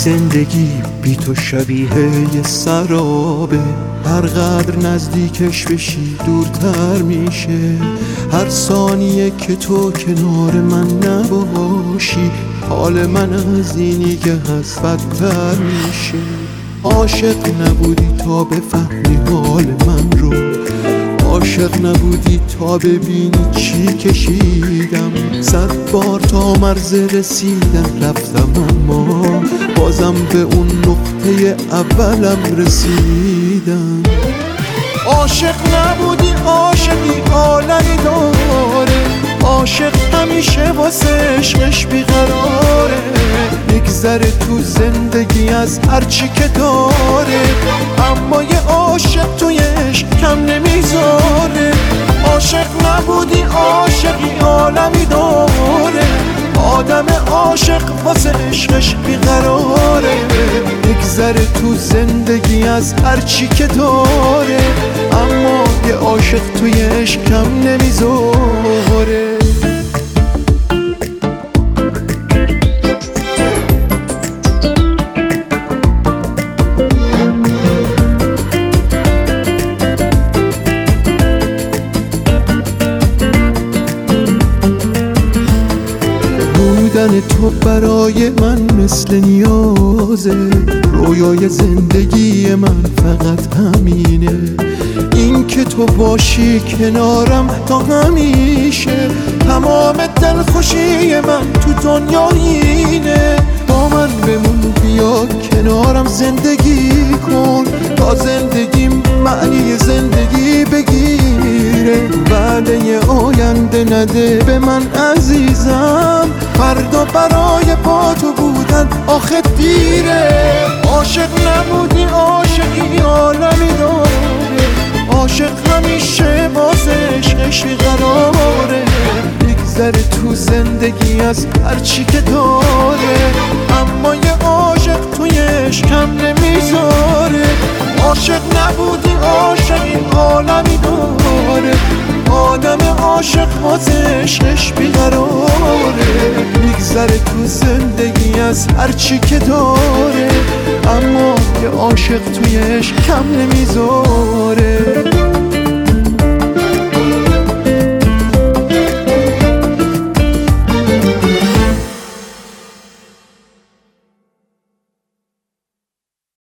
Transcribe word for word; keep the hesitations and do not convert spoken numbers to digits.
زندگی بی تو شبیه یه سرابه، هر قدر نزدیکش بشی دورتر میشه. هر ثانیه که تو کنار من نباشی حال من از اینی که هست بدتر میشه. عاشق نبودی تا بفهمی حال من رو، عاشق نبودی تا ببینی چی کشیدم. صد بار تا مرز رسیدم رفتم اما بازم به اون نقطه اولم رسیدم. عاشق نبودی عاشقی عالمی داره، عاشق همیشه واسه عشقش بیقراره. میگذره تو زندگی از هرچی که داره، اما یه عاشق توی عشق کم نمیذاره. عاشق نبودی عاشقی عالمی داره، آدم عاشق واسه عشقش بیقراره. میگذره تو زندگی از هرچی که داره، اما یه عاشق توی عشق کم نمیذاره. بودن تو برای من مثل نیازه، رویای زندگی من فقط همینه. این که تو باشی کنارم تا همیشه، تمام دلخوشی من تو دنیا اینه. با من بمون بیا کنارم زندگی کن، تا زندگیم معنی زندگی بگیره. وعده آینده نده به من عزیزم، فردا برای با تو بودن آخه دیره. عاشق نبودی عاشقی عالمی داره، عاشق همیشه واسه عشقش بیقراره. میگذره تو زندگی از هرچی که داره، اما یه عاشق توی عشق کم نمیذاره. عاشق نبودی عاشقی عالمی داره، آدم عاشق واسه عشقش بیقراره. میگذره تو زندگی از هرچی که داره، اما یه عاشق توی عشق کم نمیذاره.